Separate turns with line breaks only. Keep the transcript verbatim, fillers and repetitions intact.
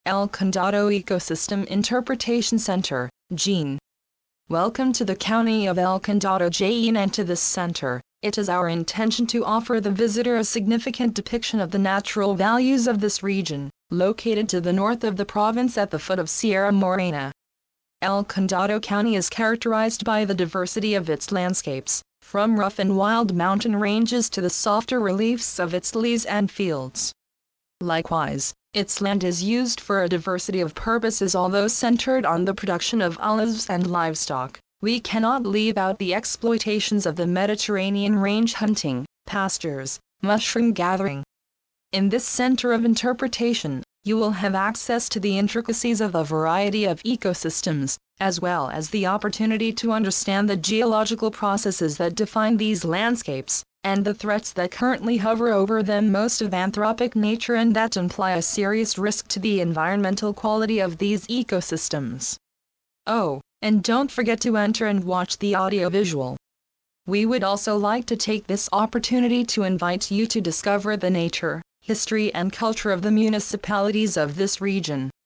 El Condado Ecosystem Interpretation Center, Jean. Welcome to the County of El Condado, Jean, and to this center. It is our intention to offer the visitor a significant depiction of the natural values of this region, located to the north of the province at the foot of Sierra Morena. El Condado County is characterized by the diversity of its landscapes, from rough and wild mountain ranges to the softer reliefs of its leas and fields. Likewise, its land is used for a diversity of purposes, although centered on the production of olives and livestock. We cannot leave out the exploitations of the Mediterranean range hunting, pastures, mushroom gathering. In this center of interpretation, you will have access to the intricacies of a variety of ecosystems, as well as the opportunity to understand the geological processes that define these landscapes, and the threats that currently hover over them, most of anthropic nature, and that imply a serious risk to the environmental quality of these ecosystems. Oh, and don't forget to enter and watch the audiovisual. We would also like to take this opportunity to invite you to discover the nature, history, and culture of the municipalities of this region.